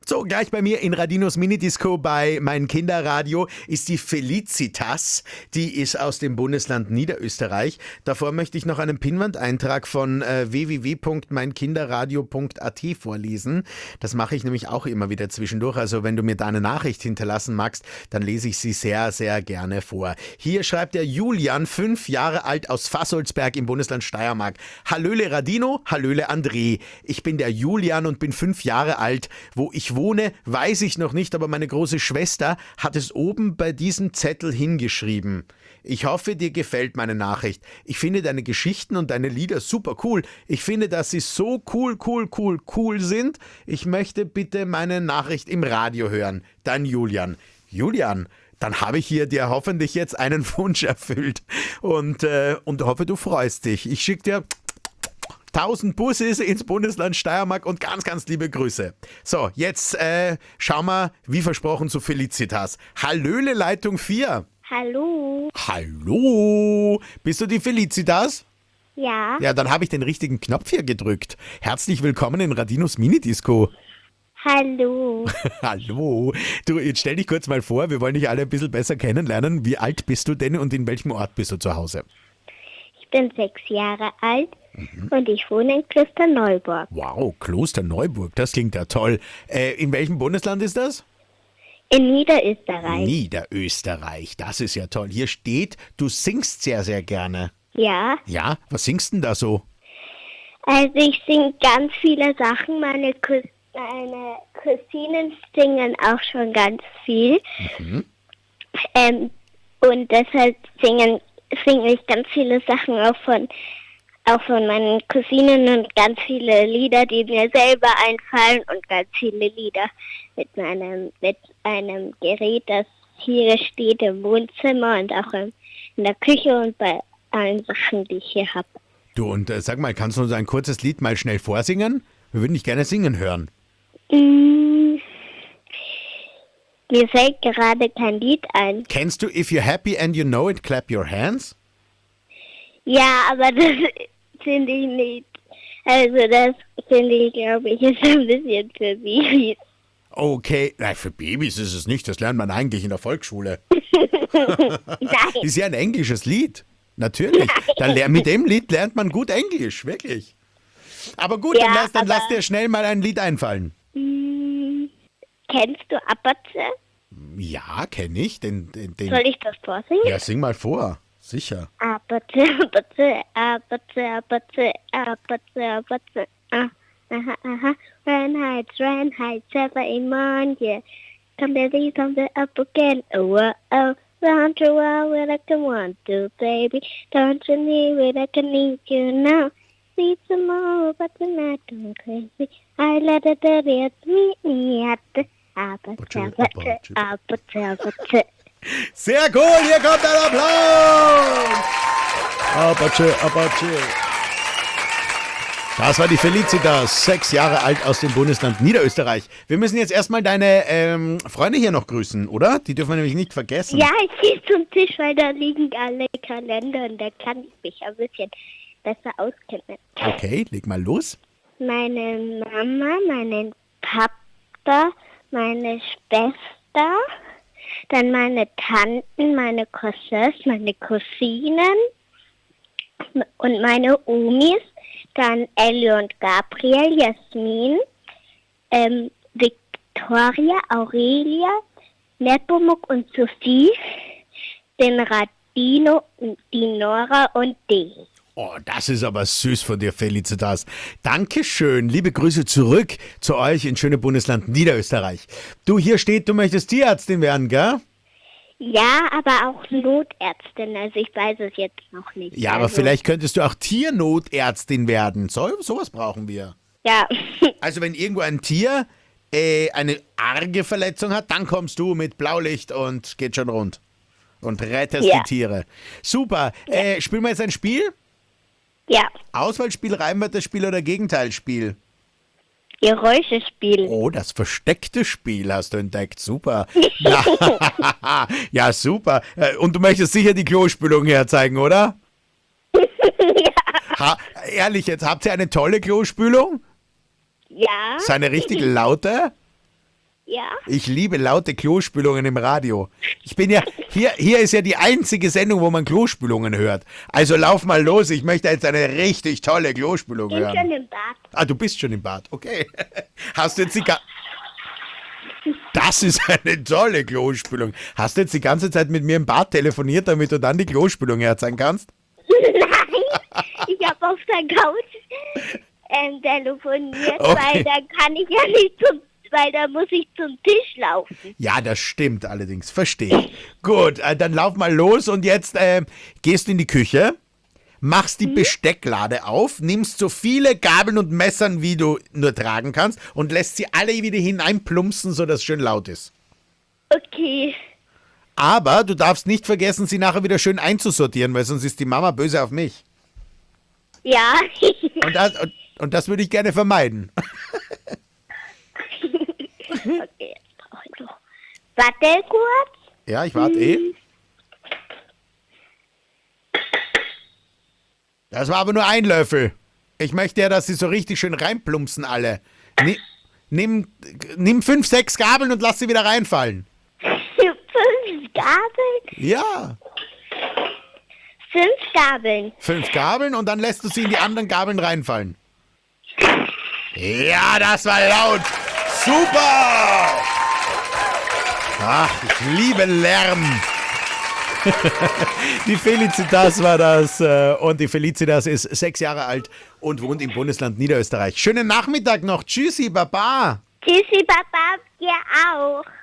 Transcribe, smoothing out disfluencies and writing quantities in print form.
So, gleich bei mir in Radinos Minidisco bei Mein Kinderradio ist die Felicitas. Die ist aus dem Bundesland Niederösterreich. Davor möchte ich noch einen Pinnwand-Eintrag von www.meinkinderradio.at vorlesen. Das mache ich nämlich auch immer wieder zwischendurch. Also wenn du mir da eine Nachricht hinterlassen magst, dann lese ich sie sehr, sehr gerne vor. Hier schreibt der Julian, 5 Jahre alt, aus Fassolsberg im Bundesland Steiermark. Hallöle Radino, hallöle André. Ich bin der Julian und bin 5 Jahre alt. Wo ich wohne, weiß ich noch nicht, aber meine große Schwester hat es oben bei diesem Zettel hingeschrieben. Ich hoffe, dir gefällt meine Nachricht. Ich finde deine Geschichten und deine Lieder super cool. Ich finde, dass sie so cool sind. Ich möchte bitte meine Nachricht im Radio hören. Dein Julian. Julian, dann habe ich hier dir hoffentlich jetzt einen Wunsch erfüllt und hoffe, du freust dich. Ich schicke dir 1000 Busses ins Bundesland Steiermark und ganz, ganz liebe Grüße. So, jetzt schauen wir, wie versprochen, zu Felicitas. Hallöle, Leitung 4. Hallo. Hallo. Bist du die Felicitas? Ja. Ja, dann habe ich den richtigen Knopf hier gedrückt. Herzlich willkommen in Radinos Minidisco. Hallo. Hallo. Du, jetzt stell dich kurz mal vor, wir wollen dich alle ein bisschen besser kennenlernen. Wie alt bist du denn und in welchem Ort bist du zu Hause? Ich bin 6 Jahre alt und ich wohne in Klosterneuburg. Wow, Klosterneuburg, das klingt ja toll. In welchem Bundesland ist das? In Niederösterreich. Niederösterreich, das ist ja toll. Hier steht, du singst sehr, sehr gerne. Ja. Ja, was singst denn da so? Also ich singe ganz viele Sachen. Meine Cousinen singen auch schon ganz viel. Und deshalb singe ich ganz viele Sachen auch von meinen Cousinen und ganz viele Lieder, die mir selber einfallen und ganz viele Lieder mit einem Gerät, das hier steht im Wohnzimmer und auch in der Küche und bei allen Sachen, die ich hier habe. Du, und sag mal, kannst du uns ein kurzes Lied mal schnell vorsingen? Wir würden dich gerne singen hören. Mir fällt gerade kein Lied ein. Kennst du If You're Happy and You Know It, Clap Your Hands? Ja, aber das finde ich nicht. Also das finde ich, glaube ich, ist ein bisschen für Babys. Okay, nein, für Babys ist es nicht, das lernt man eigentlich in der Volksschule. Nein. Ist ja ein englisches Lied, natürlich. Mit dem Lied lernt man gut Englisch, wirklich. Aber gut, Ja, dann lass dir schnell mal ein Lied einfallen. Kennst du Apache? Ja, kenne ich. Den Soll ich das vorsingen? Ja, sing mal vor, sicher. Apache, Apache, Apache, Apache, Apache, Apache. Aha. Reinheit, Sever in Monje. Come the up again. Oh. Round to world where I can want to, baby. Don't you need where I can need you now. See some more, but the night don't crazy. I let it get me at the Apache. Sehr cool, hier kommt ein Applaus! Apache. Das war die Felicitas, 6 Jahre alt aus dem Bundesland Niederösterreich. Wir müssen jetzt erstmal deine Freunde hier noch grüßen, oder? Die dürfen wir nämlich nicht vergessen. Ja, ich gehe zum Tisch, weil da liegen alle Kalender und da kann ich mich ein bisschen besser auskennen. Okay, leg mal los. Meine Mama, meinen Papa, meine Schwester, dann meine Tanten, meine Cousins, meine Cousinen und meine Omis, dann Ellie und Gabriel, Jasmin, Victoria, Aurelia, Nepomuk und Sophie, den Radino, die Nora und die. Oh, das ist aber süß von dir, Felicitas. Dankeschön. Liebe Grüße zurück zu euch in schöne Bundesland Niederösterreich. Du, hier steht, du möchtest Tierärztin werden, gell? Ja, aber auch Notärztin, also ich weiß es jetzt noch nicht. Ja, aber vielleicht könntest du auch Tiernotärztin werden. Sowas brauchen wir. Ja. Also wenn irgendwo ein Tier eine arge Verletzung hat, dann kommst du mit Blaulicht und geht schon rund. Und rettest die Tiere. Super. Spielen wir jetzt ein Spiel? Ja. Auswahlspiel, Reimwörterspiel oder Gegenteilspiel? Geräuschespiel. Oh, das versteckte Spiel hast du entdeckt. Super. Ja, super. Und du möchtest sicher die Klospülung herzeigen, oder? Ja. Ehrlich jetzt, habt ihr eine tolle Klospülung? Ja. Ist eine richtig laute? Ja. Ich liebe laute Klospülungen im Radio. Ich bin ja, hier ist ja die einzige Sendung, wo man Klospülungen hört. Also lauf mal los, ich möchte jetzt eine richtig tolle Klospülung Bin schon hören. im Bad. Ah, du bist schon im Bad, okay. Hast du jetzt Das ist eine tolle Klospülung. Hast du jetzt die ganze Zeit mit mir im Bad telefoniert, damit du dann die Klospülung herzeigen kannst? Nein, ich habe auf der Couch telefoniert, Okay. weil da kann ich ja nicht weil da muss ich zum Tisch laufen. Ja, das stimmt allerdings, verstehe ich. Gut, dann lauf mal los und jetzt gehst du in die Küche, machst die Bestecklade auf, nimmst so viele Gabeln und Messern, wie du nur tragen kannst und lässt sie alle wieder hineinplumpsen, sodass es schön laut ist. Okay. Aber du darfst nicht vergessen, sie nachher wieder schön einzusortieren, weil sonst ist die Mama böse auf mich. Ja. Und das würde ich gerne vermeiden. Okay, jetzt brauche ich noch. Warte kurz. Ja, ich warte eh. Das war aber nur ein Löffel. Ich möchte ja, dass sie so richtig schön reinplumpsen alle. Nimm 5, 6 Gabeln und lass sie wieder reinfallen. 5 Gabeln? Ja, 5 Gabeln. 5 Gabeln und dann lässt du sie in die anderen Gabeln reinfallen. Ja, das war laut. Super! Ach, ich liebe Lärm. Die Felicitas war das und die Felicitas ist 6 Jahre alt und wohnt im Bundesland Niederösterreich. Schönen Nachmittag noch. Tschüssi, Baba. Tschüssi, Papa, dir auch.